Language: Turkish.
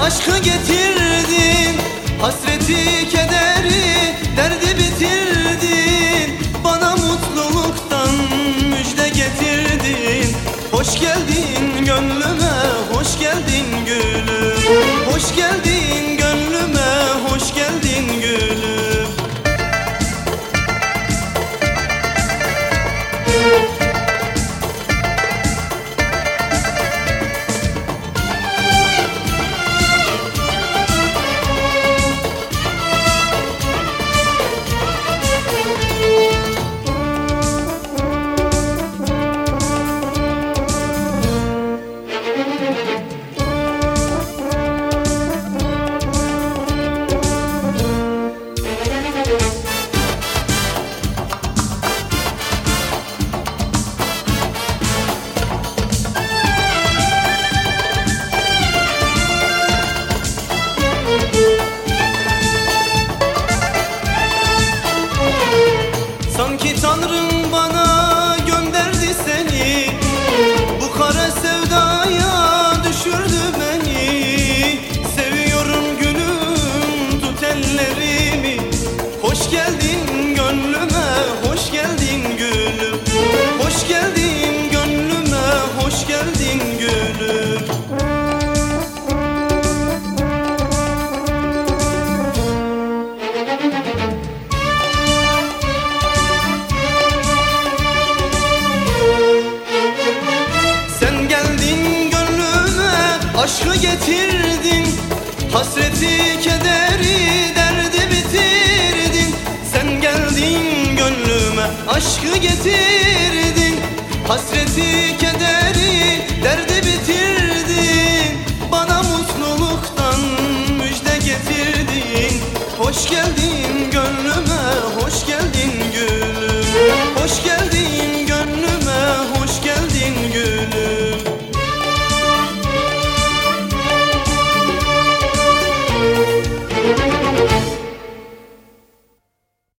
aşkı getirdin, hasreti kederi derdi bitirdin, bana mutluluktan müjde getirdin. Hoş geldin gönlüme, hoş geldin gülüm, hoş geldin gönlüme, hoş geldin gülüm. Sanki Tanrım bana gönderdi seni, bu kara sevdaya düşürdü beni. Seviyorum gülüm, tut ellerimi, hoş geldin gönlüme, hoş geldin gülüm, hoş geldin gönlüme, hoş geldin gülüm. Aşkı getirdin, hasreti kederi derdi bitirdin. Sen geldin gönlüme, aşkı getirdin, hasreti kederi derdi bitirdin, bana mutluluktan müjde getirdin. Hoş geldin